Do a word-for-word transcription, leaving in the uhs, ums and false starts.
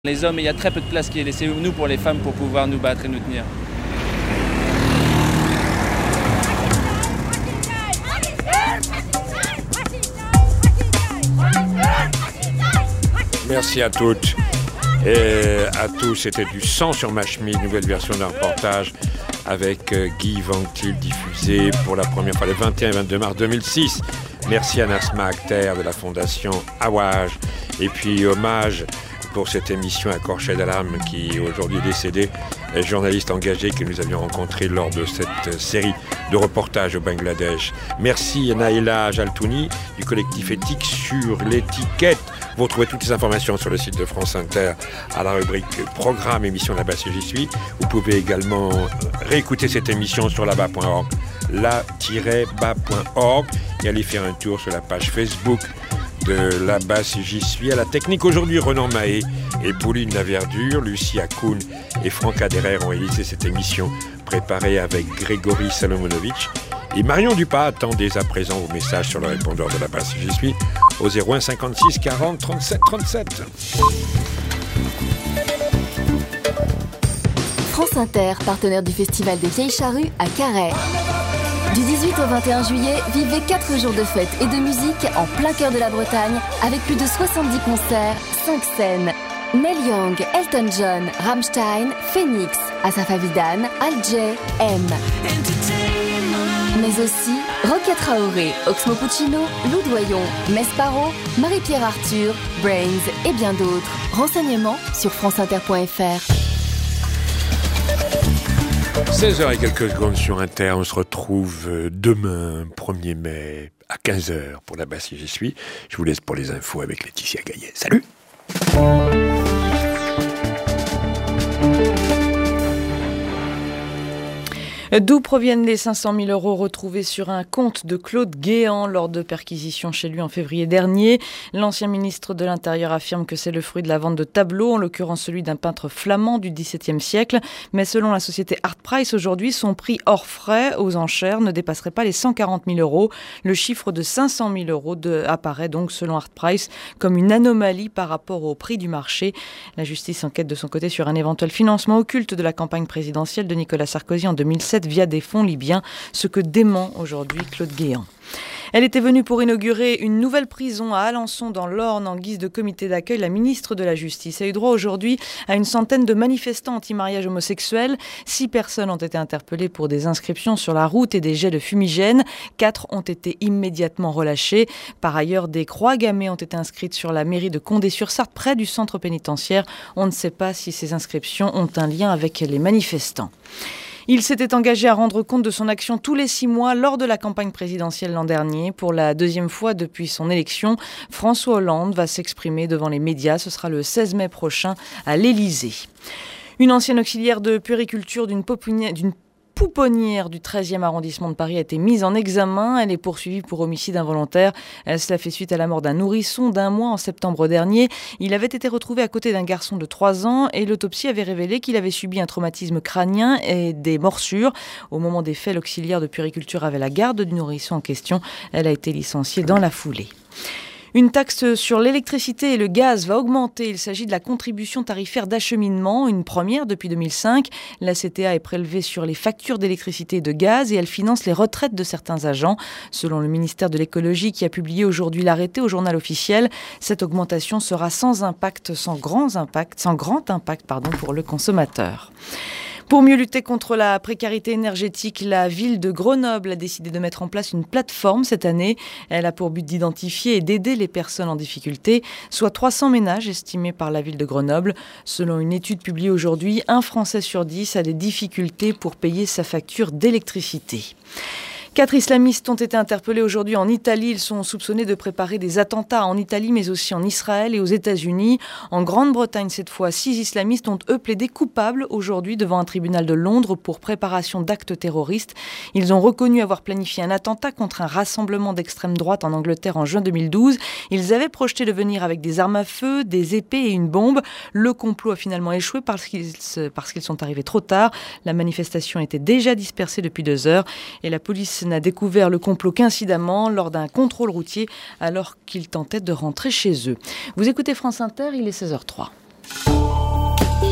Les hommes, il y a très peu de place qui est laissée nous pour les femmes pour pouvoir nous battre et nous tenir. Merci à toutes et à tous. C'était du sang sur ma chemise, nouvelle version d'un reportage avec Guy Vanctil, diffusé pour la première fois le vingt et un et vingt-deux mars deux mille six. Merci à Nasma Akhter de la Fondation Awaj. Et puis hommage pour cette émission à Khorshid Alam qui aujourd'hui est décédé, journaliste engagé que nous avions rencontré lors de cette série de reportages au Bangladesh. Merci à Naïla Jaltouni du collectif éthique sur l'étiquette. Vous retrouvez toutes les informations sur le site de France Inter à la rubrique programme émission là-bas si j'y suis. Vous pouvez également réécouter cette émission sur là-bas point org, là tiret bas point org et aller faire un tour sur la page Facebook de là-bas si j'y suis. À la technique aujourd'hui, Renan Mahé et Pauline Laverdure, Lucie Akoun et Franck Aderer ont réalisé cette émission préparée avec Grégory Salomonovitch. Et Marion Dupas attend dès à présent vos messages sur le répondeur de là-bas si j'y suis au zéro un cinquante-six quarante trente-sept trente-sept. France Inter, partenaire du Festival des Vieilles Charrues à Carhaix. Du dix-huit au vingt et un juillet, vivez quatre jours de fête et de musique en plein cœur de la Bretagne avec plus de soixante-dix concerts, cinq scènes. Neil Young, Elton John, Rammstein, Phoenix, Asaf Avidan, Al Jay, M. Mais aussi Rocket Traoré, Oxmo Puccino, Lou Doyon, Mesparo, Marie-Pierre Arthur, Brains et bien d'autres. Renseignements sur franceinter point f r. seize heures et quelques secondes sur Inter. On se retrouve demain, premier mai, à quinze heures pour là-bas si j'y suis. Je vous laisse pour les infos avec Laetitia Gaillet. Salut! D'où proviennent les cinq cent mille euros retrouvés sur un compte de Claude Guéant lors de perquisitions chez lui en février dernier? L'ancien ministre de l'Intérieur affirme que c'est le fruit de la vente de tableaux, en l'occurrence celui d'un peintre flamand du dix-septième siècle. Mais selon la société Artprice, aujourd'hui, son prix hors frais aux enchères ne dépasserait pas les cent quarante mille euros. Le chiffre de cinq cent mille euros de, apparaît donc, selon Artprice, comme une anomalie par rapport au prix du marché. La justice enquête de son côté sur un éventuel financement occulte de la campagne présidentielle de Nicolas Sarkozy en deux mille sept via des fonds libyens, ce que dément aujourd'hui Claude Guéant. Elle était venue pour inaugurer une nouvelle prison à Alençon dans l'Orne en guise de comité d'accueil. La ministre de la Justice a eu droit aujourd'hui à une centaine de manifestants anti-mariage homosexuel. Six personnes ont été interpellées pour des inscriptions sur la route et des jets de fumigène. Quatre ont été immédiatement relâchées. Par ailleurs, des croix gammées ont été inscrites sur la mairie de Condé-sur-Sarthe, près du centre pénitentiaire. On ne sait pas si ces inscriptions ont un lien avec les manifestants. Il s'était engagé à rendre compte de son action tous les six mois lors de la campagne présidentielle l'an dernier. Pour la deuxième fois depuis son élection, François Hollande va s'exprimer devant les médias. Ce sera le seize mai prochain à l'Élysée. Une ancienne auxiliaire de puériculture d'une pouponnière, d'une pouponnière du treizième arrondissement de Paris a été mise en examen. Elle est poursuivie pour homicide involontaire. Cela fait suite à la mort d'un nourrisson d'un mois en septembre dernier. Il avait été retrouvé à côté d'un garçon de trois ans et l'autopsie avait révélé qu'il avait subi un traumatisme crânien et des morsures. Au moment des faits, l'auxiliaire de puériculture avait la garde du nourrisson en question. Elle a été licenciée dans la foulée. Une taxe sur l'électricité et le gaz va augmenter. Il s'agit de la contribution tarifaire d'acheminement, une première depuis deux mille cinq. La C T A est prélevée sur les factures d'électricité et de gaz et elle finance les retraites de certains agents. Selon le ministère de l'écologie qui a publié aujourd'hui l'arrêté au journal officiel, cette augmentation sera sans impact, sans grand impact, sans grand impact, pardon, pour le consommateur. Pour mieux lutter contre la précarité énergétique, la ville de Grenoble a décidé de mettre en place une plateforme cette année. Elle a pour but d'identifier et d'aider les personnes en difficulté, soit trois cents ménages estimés par la ville de Grenoble. Selon une étude publiée aujourd'hui, un Français sur dix a des difficultés pour payer sa facture d'électricité. Quatre islamistes ont été interpellés aujourd'hui en Italie. Ils sont soupçonnés de préparer des attentats en Italie, mais aussi en Israël et aux États-Unis. En Grande-Bretagne, cette fois, six islamistes ont, eux, plaidé coupables aujourd'hui devant un tribunal de Londres pour préparation d'actes terroristes. Ils ont reconnu avoir planifié un attentat contre un rassemblement d'extrême droite en Angleterre en juin deux mille douze. Ils avaient projeté de venir avec des armes à feu, des épées et une bombe. Le complot a finalement échoué parce qu'ils, parce qu'ils sont arrivés trop tard. La manifestation était déjà dispersée depuis deux heures et la police n'a découvert le complot qu'incidemment lors d'un contrôle routier alors qu'ils tentaient de rentrer chez eux. Vous écoutez France Inter, il est seize heures zéro trois. Bye.